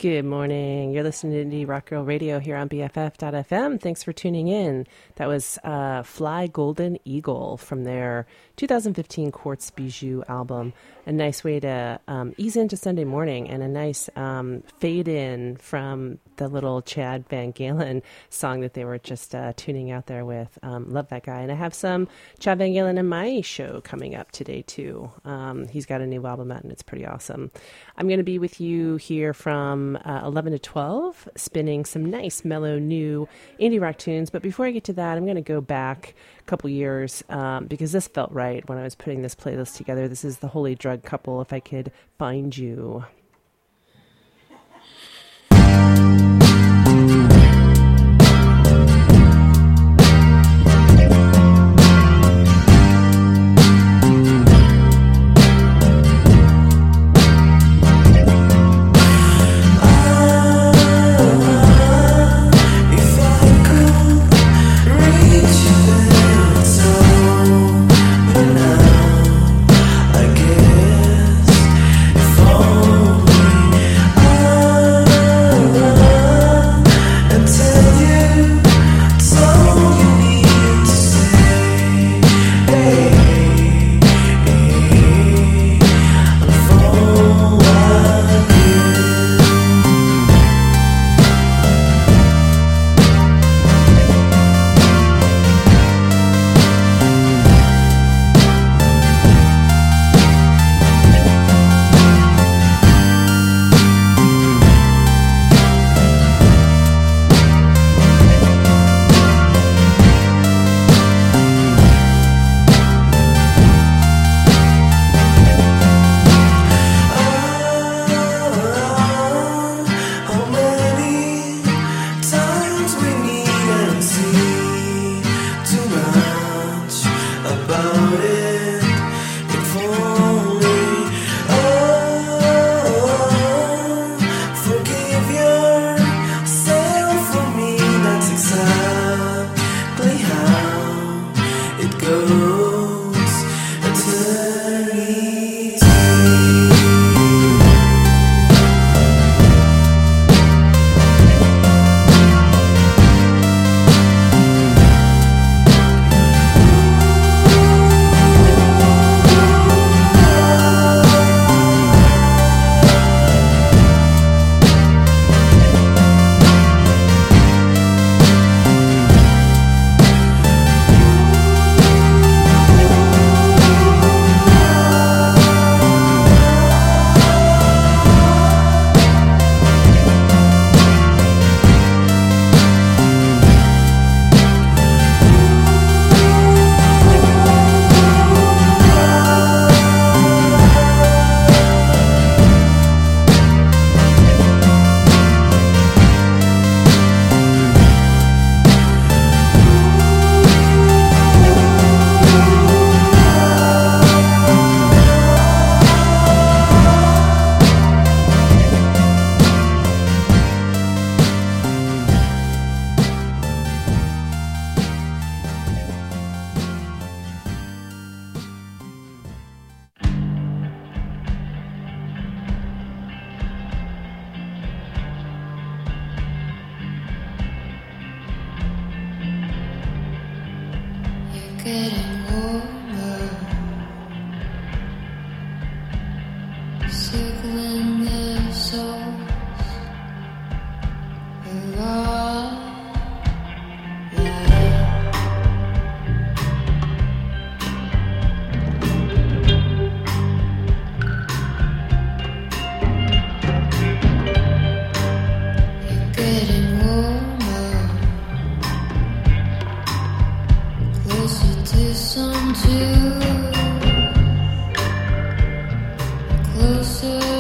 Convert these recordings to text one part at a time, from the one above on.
Good morning. You're listening to Indie Rock Girl Radio here on BFF.FM. Thanks for tuning in. That was Fly Golden Eagle from their 2015 Quartz Bijou album. A nice way to ease into Sunday morning, and a nice fade in from the little Chad Van Galen song that they were just tuning out there with. Love that guy. And I have some Chad Van Galen in my show coming up today, too. He's got a new album out, and it's pretty awesome. I'm going to be with you here from 11 to 12, spinning some nice, mellow, new indie rock tunes. But before I get to that, I'm going to go back a couple years because this felt right when I was putting this playlist together. This is the Holy Drug Couple, If I Could Find You. Getting warmer, circling their souls around You're getting warmer, closer to some truth, closer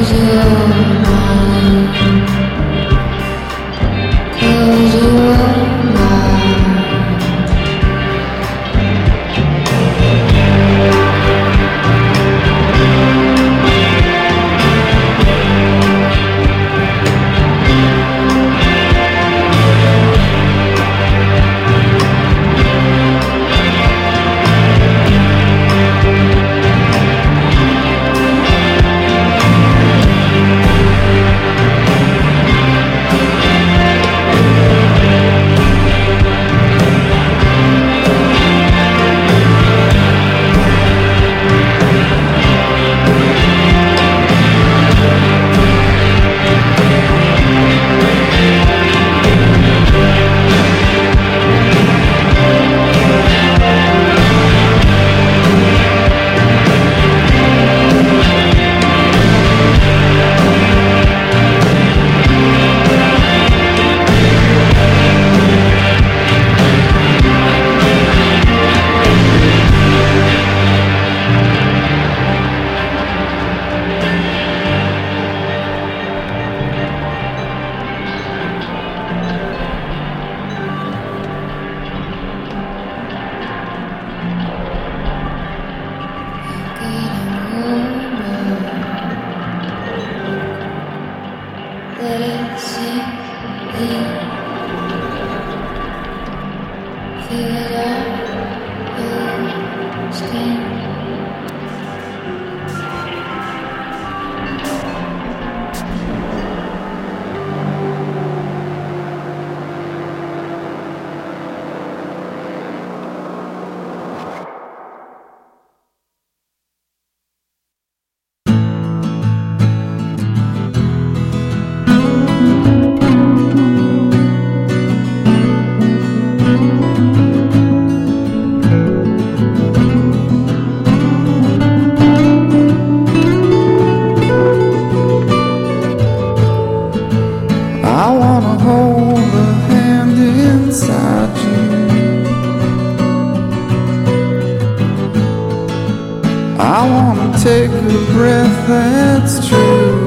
take a breath that's true.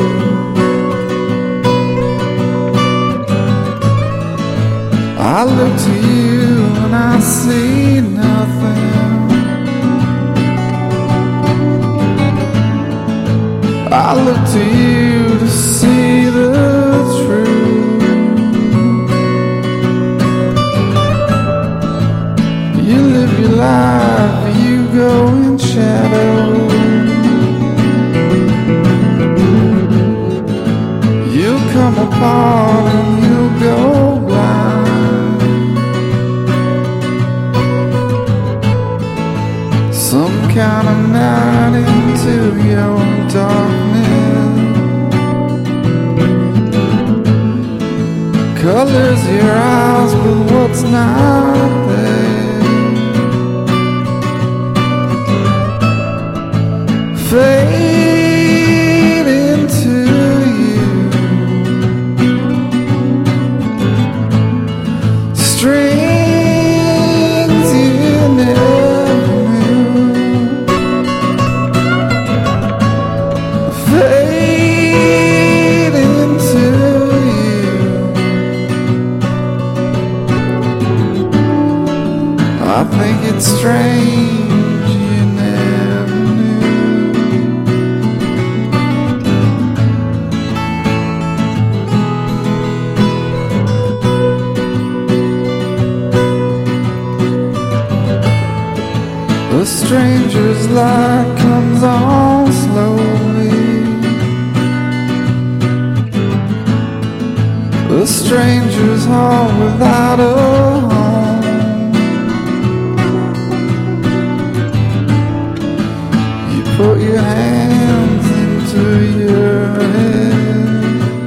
I look to you and I see nothing. I look to you to see the truth. You live your life, you go in shadow. You'll come apart and you'll go blind. Some kind of night into your darkness colors your eyes with what's not there. Fade into you, strings you never knew. Fade into you. I think it's strange you never knew. The stranger's light comes on slowly. The stranger's heart without a home. You put your hands into your head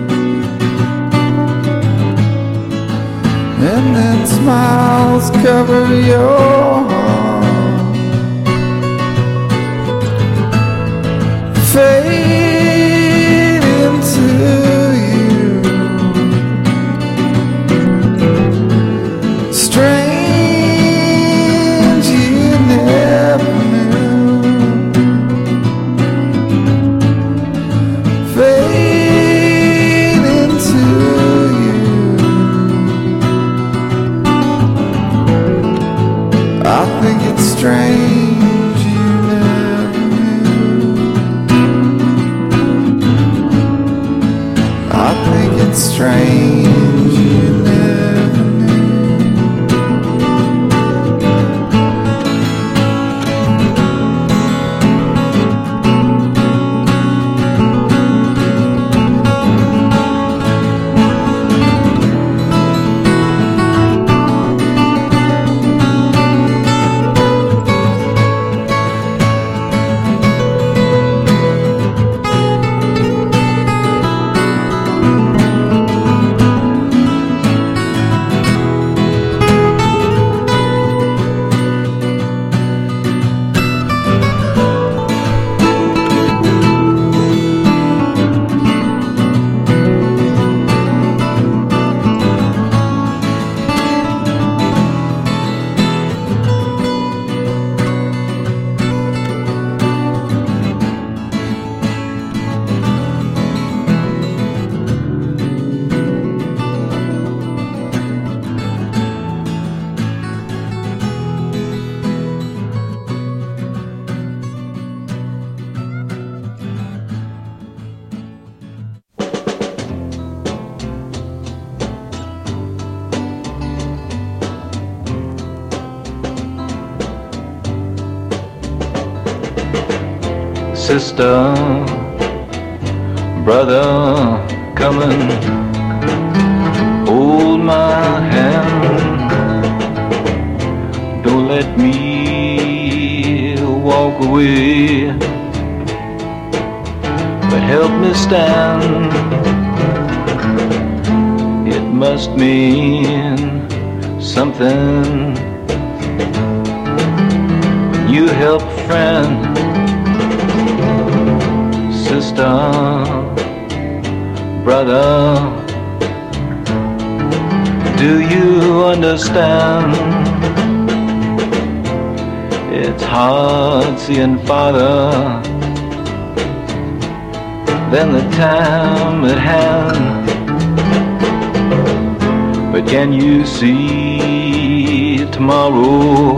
and then smiles cover your heart. Fade into you, strange you never knew. Fade strange you never knew. I think it's strange you never knew. Sister, brother, come and hold my hand. Don't let me walk away, but help me stand. It must mean something when you help a friend. Sister, brother, do you understand? It's hard seeing farther than the time at hand. But can you see tomorrow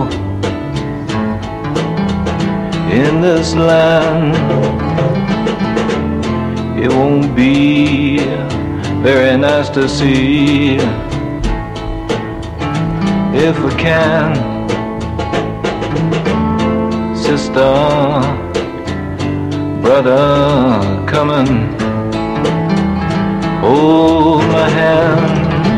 in this land? It won't be very nice to see if we can. Sister, brother, come and hold my hand.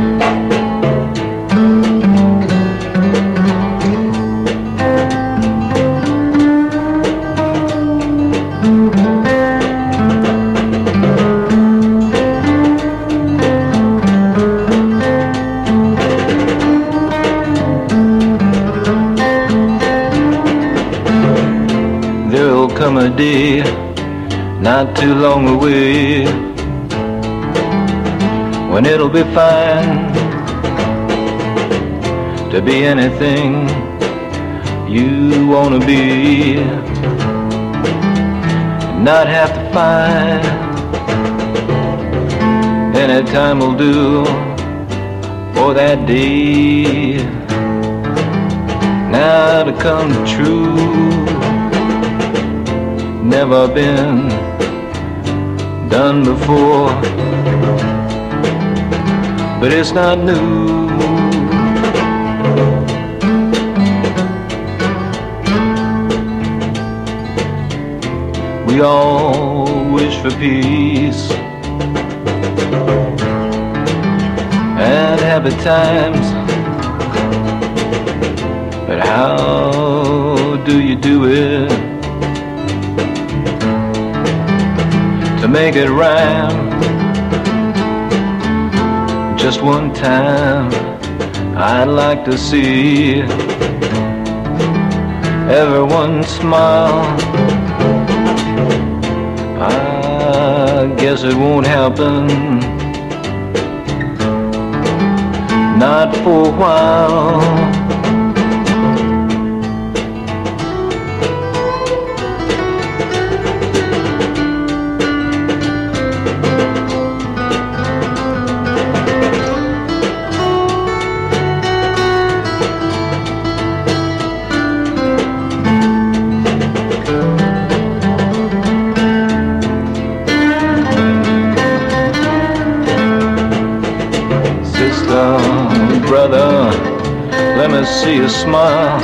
Come a day, not too long away, when it'll be fine to be anything you wanna be, and not have to fight. Any time will do for that day now to come true. Never been done before, but it's not new. We all wish for peace and happy times, but how do you do it to make it rhyme? Just one time I'd like to see everyone smile. I guess it won't happen, not for a while. see you smile.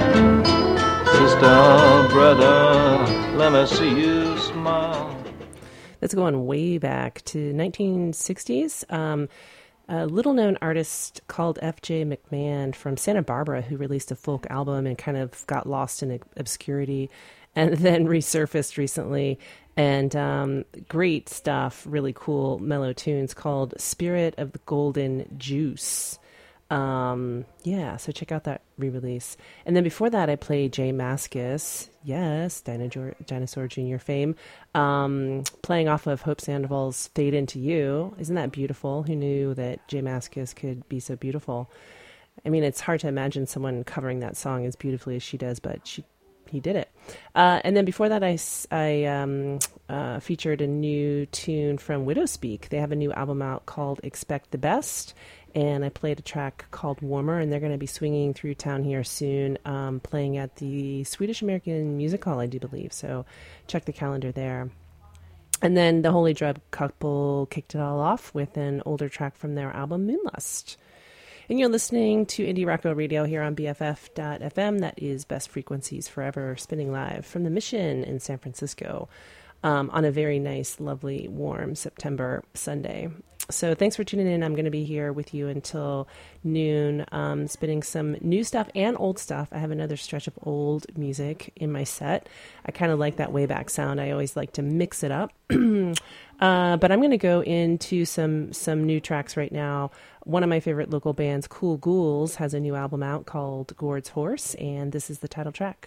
Sister, brother, let me see you smile. That's going way back to 1960s. A little-known artist called F.J. McMahon from Santa Barbara who released a folk album and kind of got lost in obscurity and then resurfaced recently. And great stuff, really cool mellow tunes called Spirit of the Golden Juice. Yeah, so check out that re-release. And then before that, I played J Mascis, yes, Dinosaur Jr. fame, playing off of Hope Sandoval's Fade Into You. Isn't that beautiful? Who knew that J Mascis could be so beautiful? I mean, it's hard to imagine someone covering that song as beautifully as she does, but he did it. And then before that, I featured a new tune from Widowspeak. They have a new album out called Expect the Best. And I played a track called Warmer, and they're going to be swinging through town here soon, playing at the Swedish American Music Hall, I do believe. So check the calendar there. And then the Holy Drug Couple kicked it all off with an older track from their album Moonlust. And you're listening to Indie Rock Radio here on BFF.FM. That is Best Frequencies Forever, spinning live from the Mission in San Francisco on a very nice, lovely, warm September Sunday. So thanks for tuning in. I'm going to be here with you until noon, spinning some new stuff and old stuff. I have another stretch of old music in my set. I kind of like that way back sound. I always like to mix it up. But I'm going to go into some new tracks right now. One of my favorite local bands, Cool Ghouls, has a new album out called Gord's Horse, and this is the title track.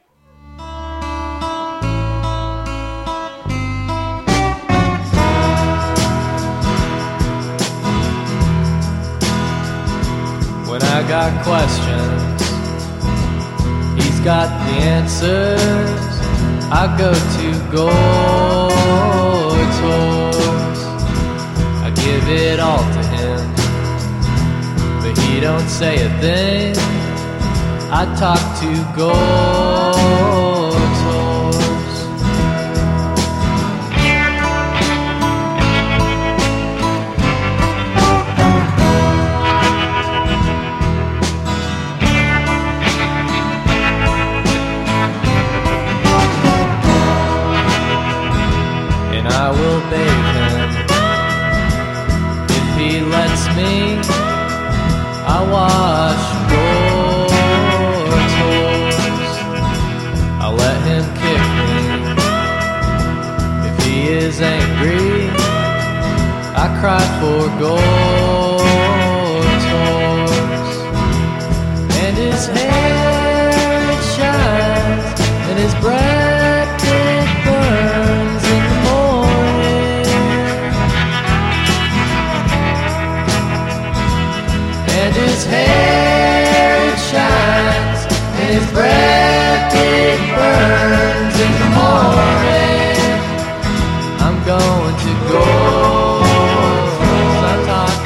When I got questions, he's got the answers. I go to Gord's Horse. I give it all to him, but he don't say a thing. I talk to Gord's Horse. I will bathe him if he lets me. I wash Gord's Horse. I'll let him kick me if he is angry. I cry for Gord's Horse. And his hair it shines, and his breath it burns in the and his hair it shines, and his breath it burns in the morning. I'm going to go. I'm talking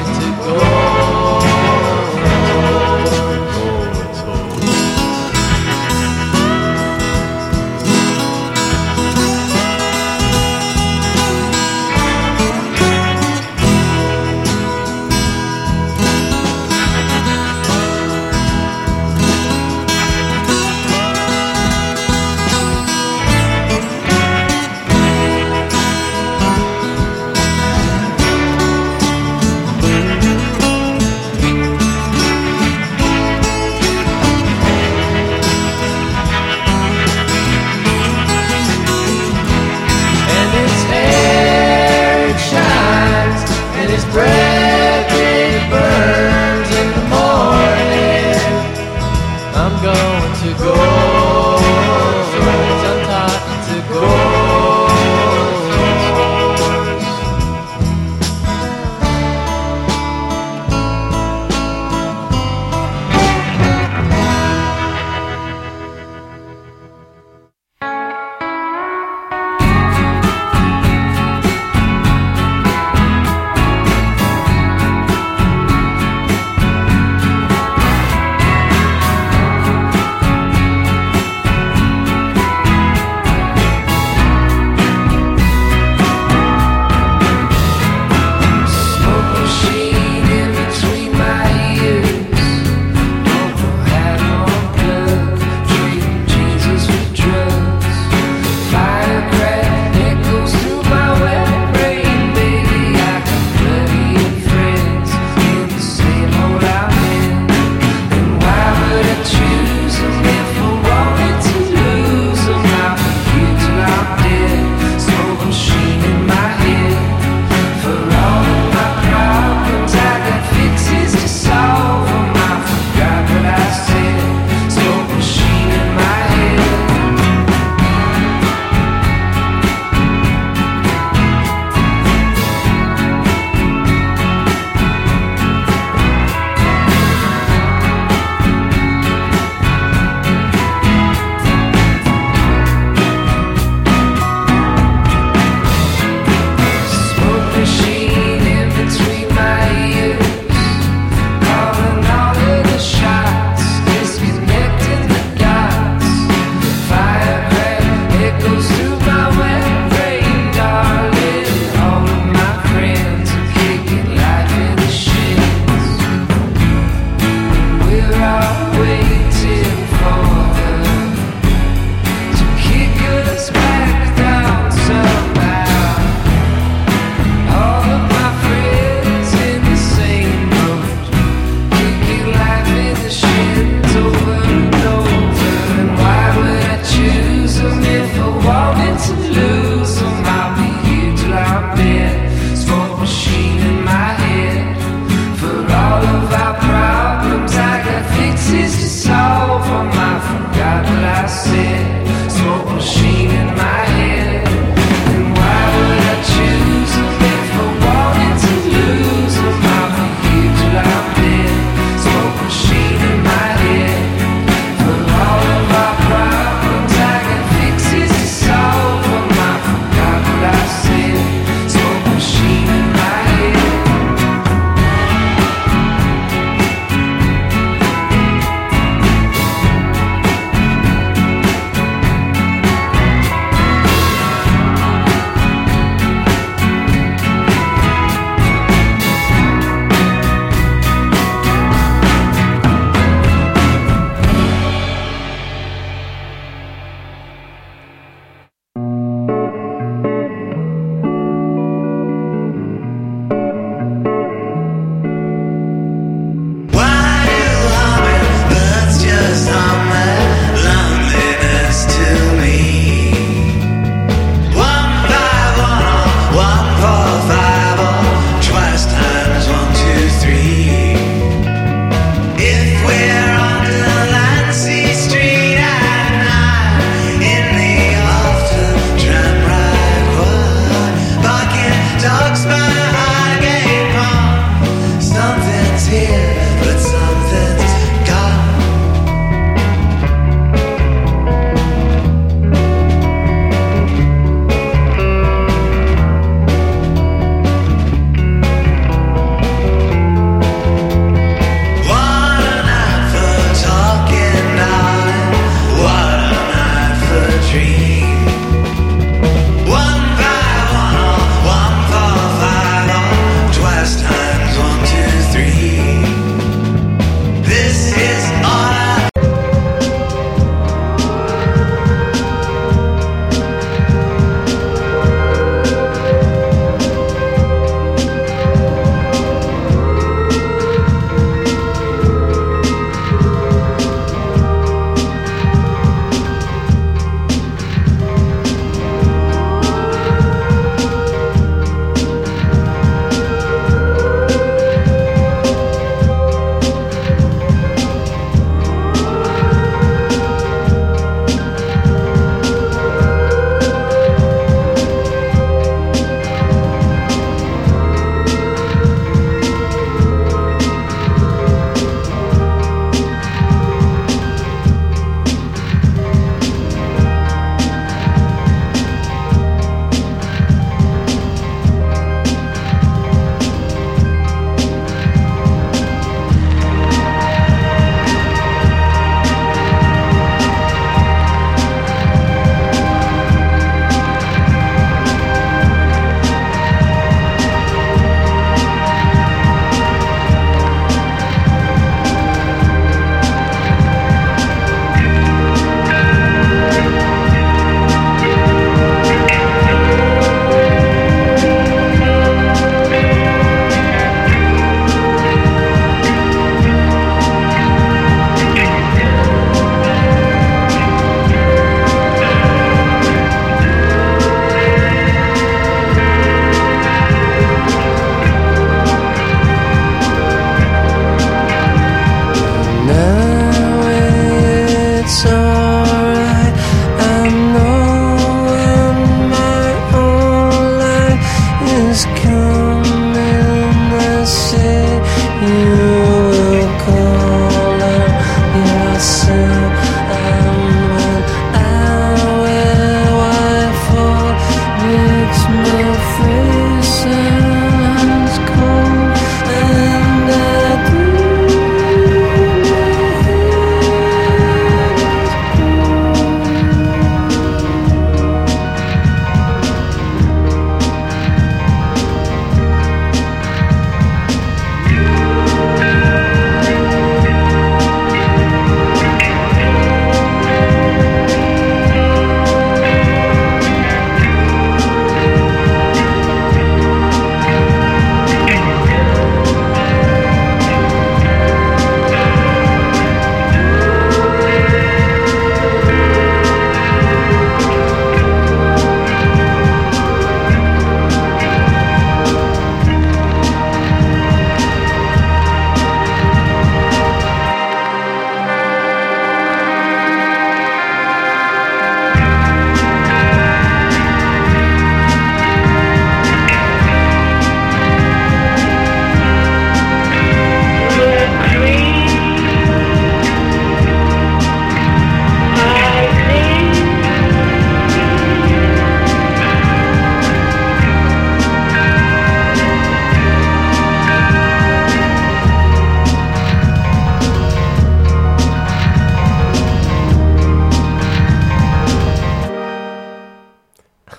I said? Smoke machine in my head. And why would I choose if I wanted to lose? I'm out here till I'm dead. Smoke machine in my head. For all of our problems, I got fixes to solve. I forgot what I said. Smoke machine in my head.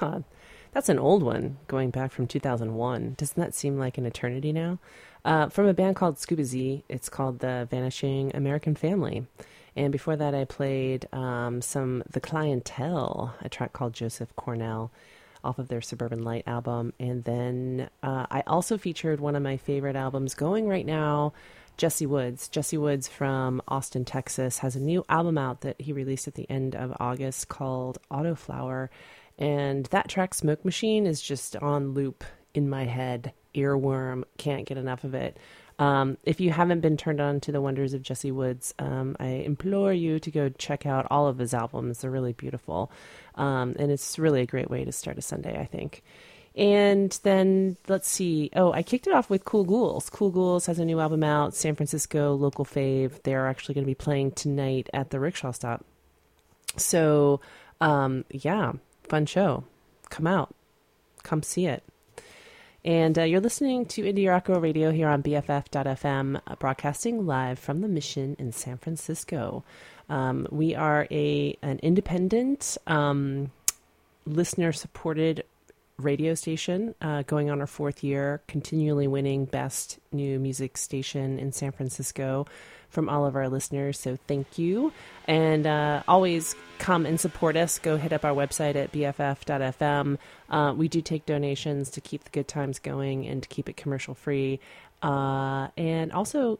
God, that's an old one, going back from 2001. Doesn't that seem like an eternity now? From a band called Scuba Z. It's called The Vanishing American Family. And before that, I played some The Clientele, a track called Joseph Cornell, off of their Suburban Light album. And then I also featured one of my favorite albums going right now, Jesse Woods. Jesse Woods from Austin, Texas, has a new album out that he released at the end of August called Autoflower. And that track, Smoke Machine, is just on loop in my head. Earworm, can't get enough of it. If you haven't been turned on to the wonders of Jesse Woods, I implore you to go check out all of his albums. They're really beautiful. And it's really a great way to start a Sunday, I think. And then let's see. Oh, I kicked it off with Cool Ghouls. Cool Ghouls has a new album out, San Francisco local fave. They're actually going to be playing tonight at the Rickshaw Stop. So, yeah, fun show. Come out. Come see it. And you're listening to Indie Rock Radio here on BFF.FM, broadcasting live from the Mission in San Francisco. We are an independent, listener-supported radio station going on our 4th year, continually winning Best New Music Station in San Francisco from all of our listeners. So thank you. And always come and support us. Go hit up our website at bff.fm. We do take donations to keep the good times going and to keep it commercial free. And also,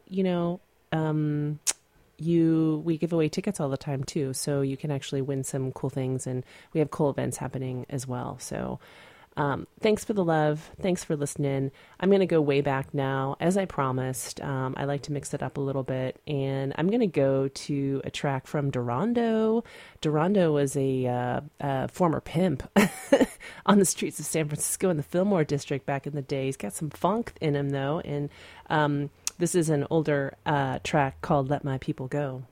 we give away tickets all the time too. So you can actually win some cool things, and we have cool events happening as well. So thanks for the love. Thanks for listening. I'm going to go way back now. As I promised, I like to mix it up a little bit, and I'm going to go to a track from Durando. Durando was a former pimp on the streets of San Francisco in the Fillmore district back in the day. He's got some funk in him, though, and this is an older track called Let My People Go.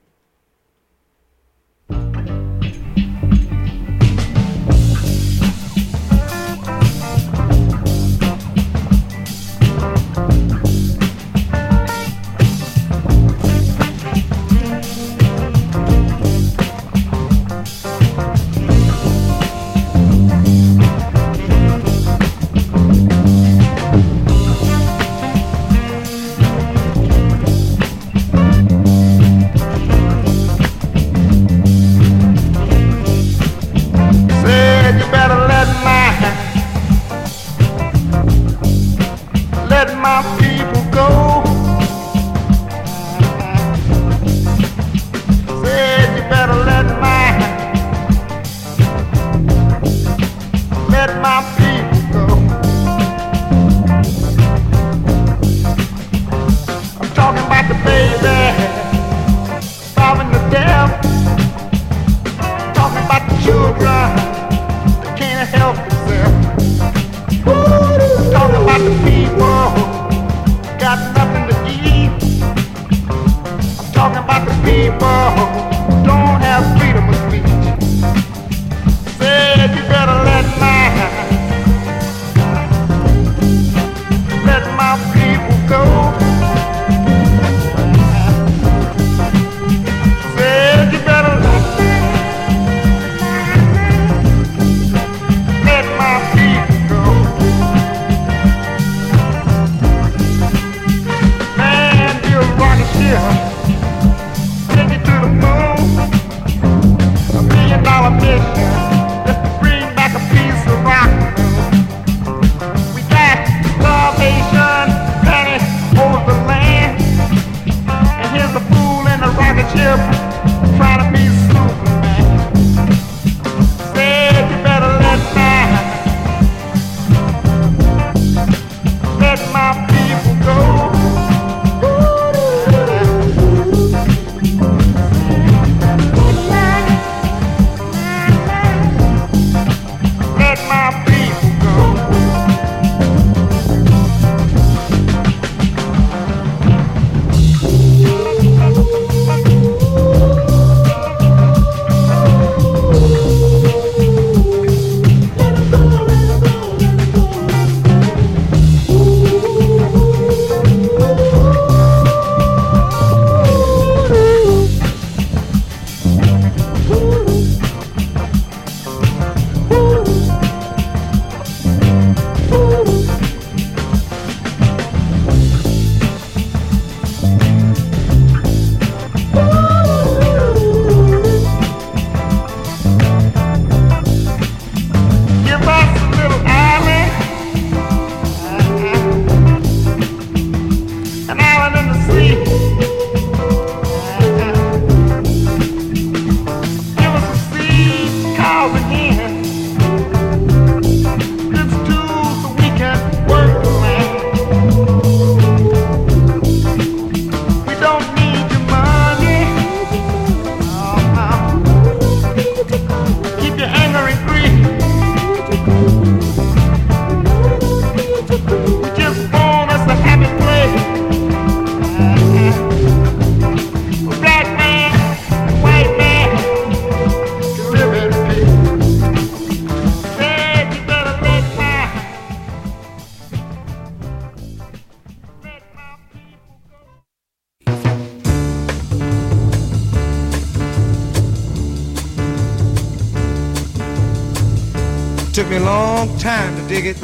Took me a long time to dig it,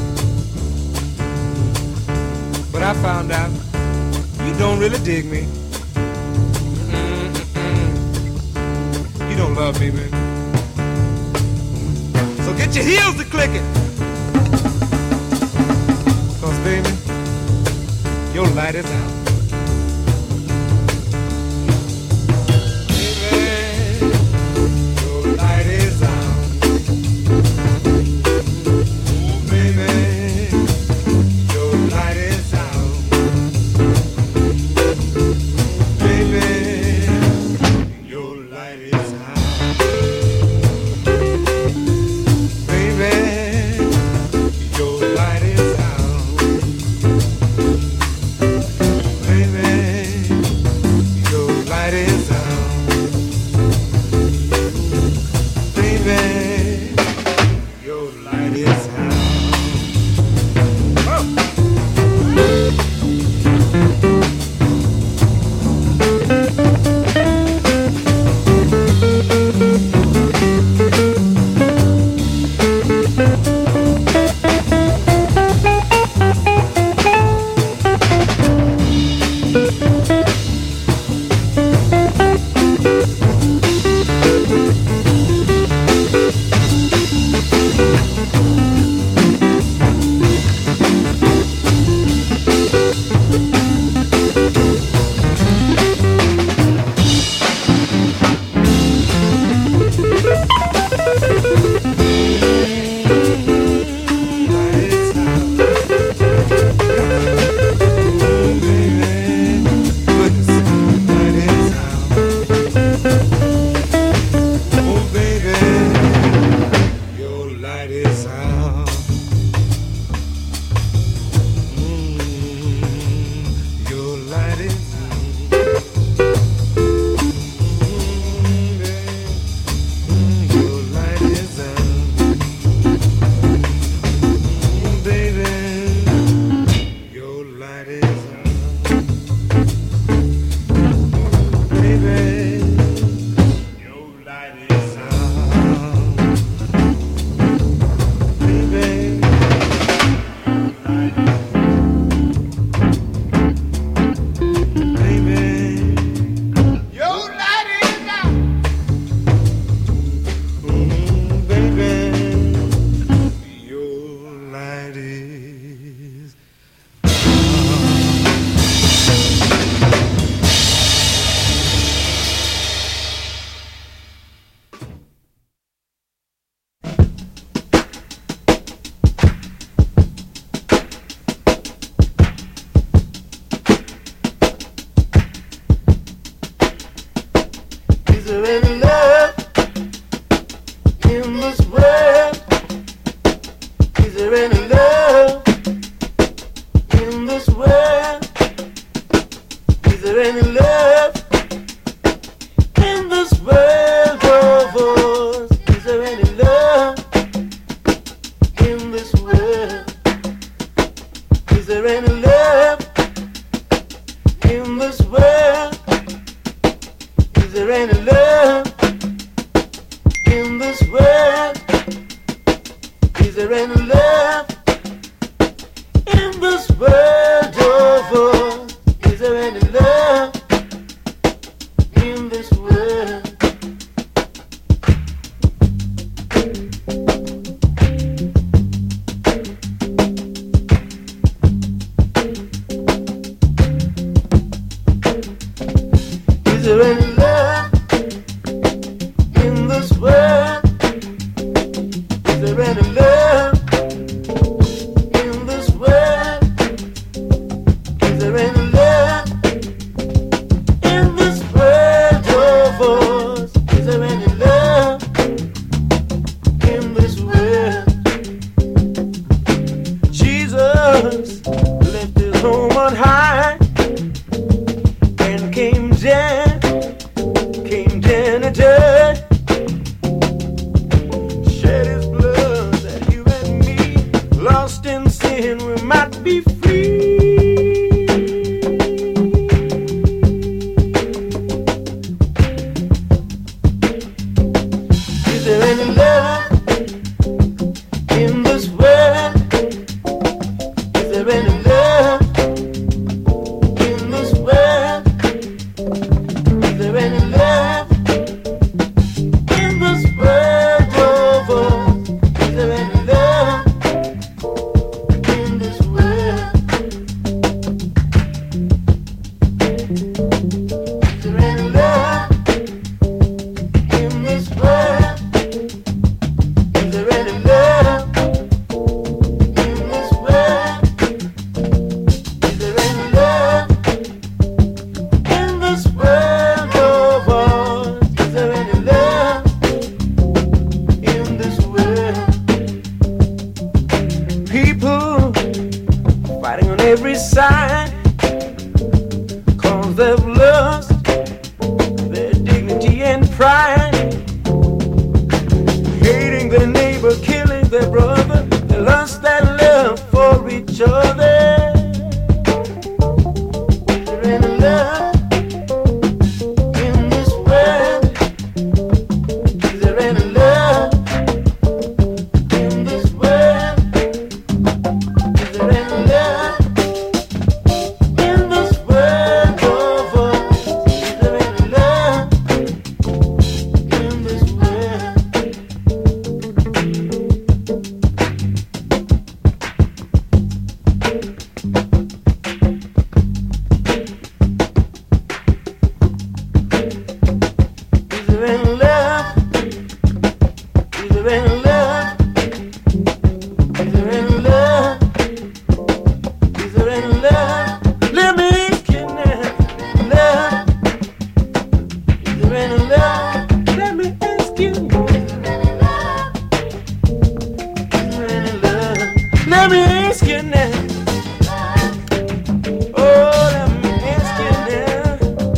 but I found out you don't really dig me. You don't love me, man. So get your heels to clicking, 'cause baby, your light is out. In the suicide, 'cause they've lost their dignity and pride. Hating their neighbor, killing their brother, they lost that love for each other. Is there any love in this world? Is there any love in this world? Is there any love in this world? Oh, is there any love in this world? Is there any love? Is there any love? Is there any love? Is there any love? Let me ask you now. Love? Is there any love? Let me ask you. Is there any love? Is there any love? Let me ask you now. Oh, let me ask you now.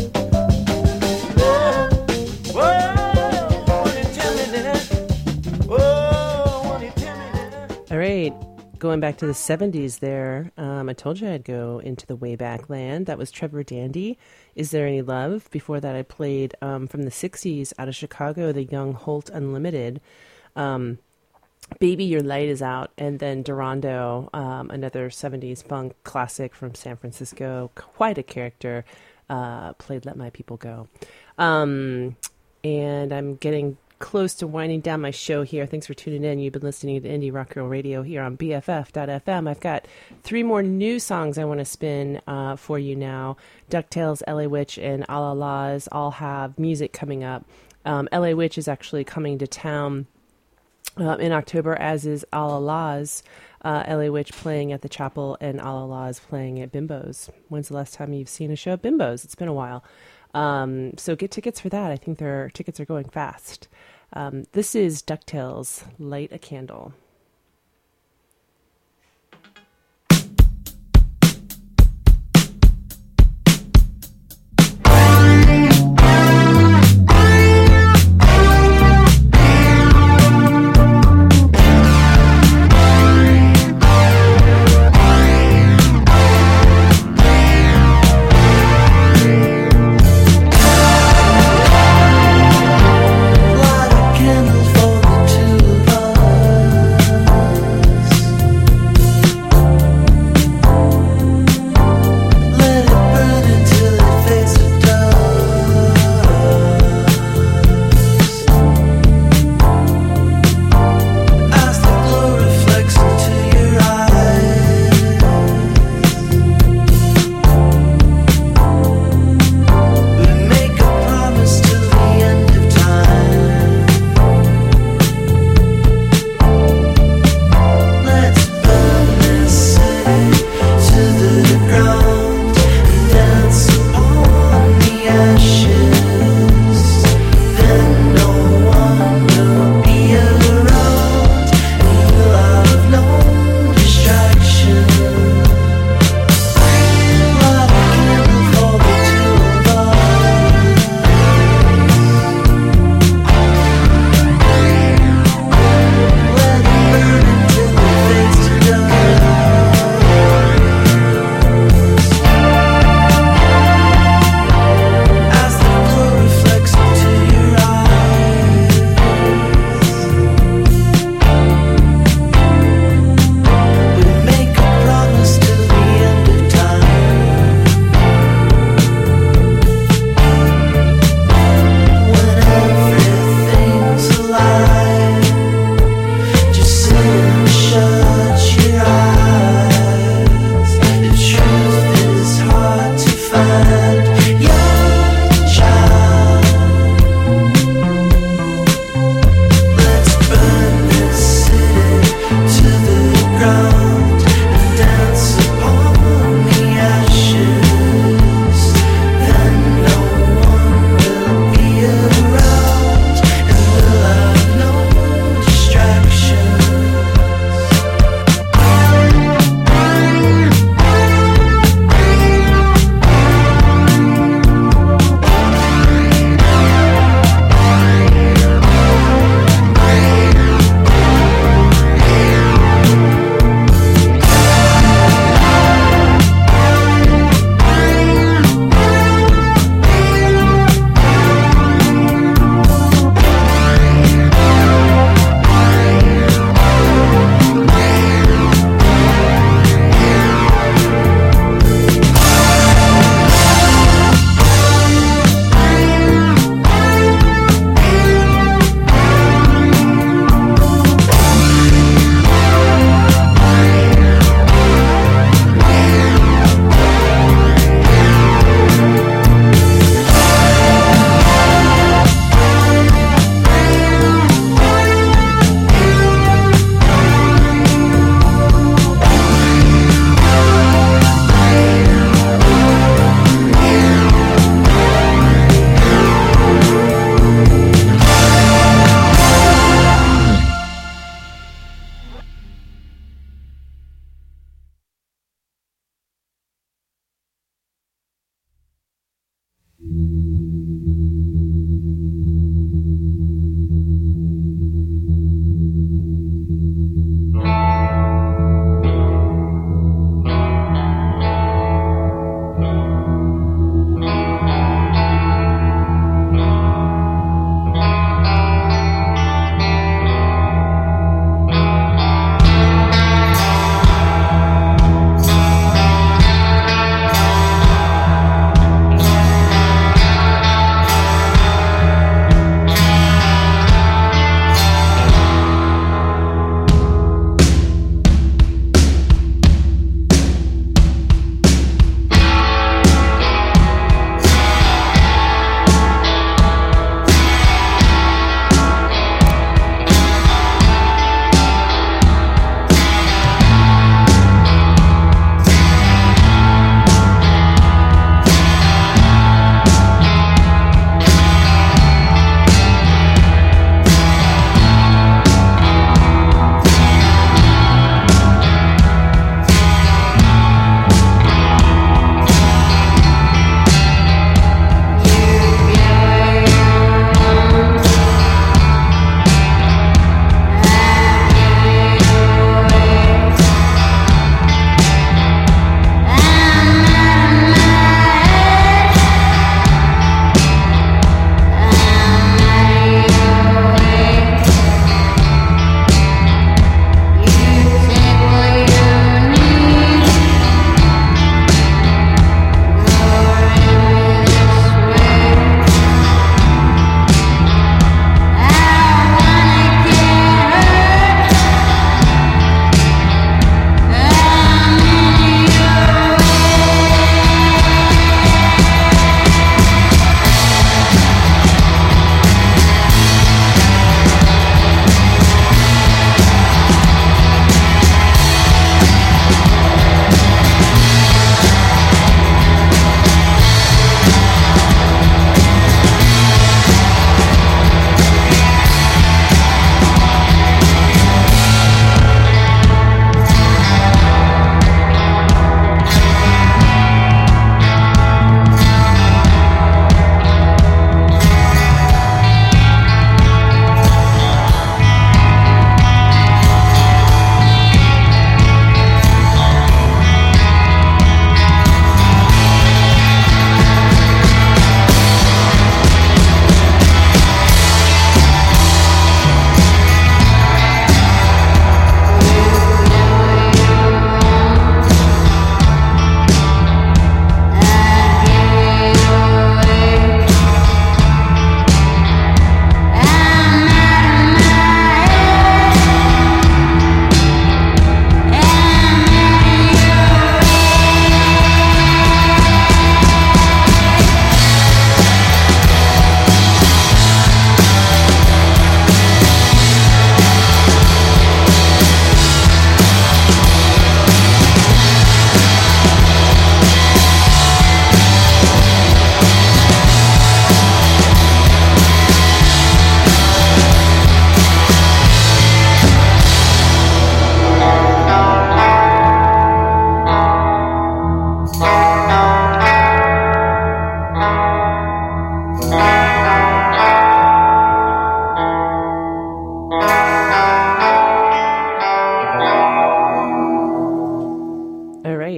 Love? Whoa, won't you tell me now? Whoa, won't you tell me now? All right, going back to the 70s there, I told you I'd go into the Wayback Land. That was Trevor Dandy. Is There Any Love? Before that, I played from the 60s out of Chicago, the Young Holt Unlimited. Baby, Your Light Is Out. And then Durando, another 70s funk classic from San Francisco. Quite a character. Played Let My People Go. And I'm getting close to winding down my show here. Thanks for tuning in. You've been listening to Indie Rock Girl Radio here on BFF.FM. I've got 3 more new songs I want to spin for you now. DuckTales, LA Witch, and A La La's all have music coming up. LA Witch is actually coming to town in October, as is A La La's. LA Witch playing at the Chapel, and A La La's playing at Bimbo's. When's the last time you've seen a show at Bimbo's? It's been a while. So get tickets for that. I think their tickets are going fast. This is DuckTales, Light a Candle. Light a candle for the two of us.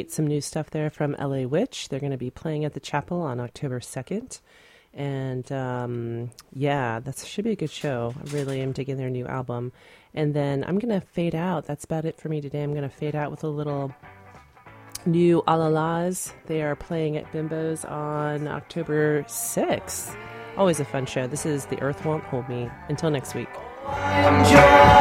State. Some new stuff there from LA Witch. They're going to be playing at the Chapel on October 2nd. And yeah, that should be a good show. I really am digging their new album. And then I'm going to fade out. That's about it for me today. I'm going to fade out with a little new Alalas. They are playing at Bimbo's on October 6th. Always a fun show. This is The Earth Won't Hold Me. Until next week. Enjoy.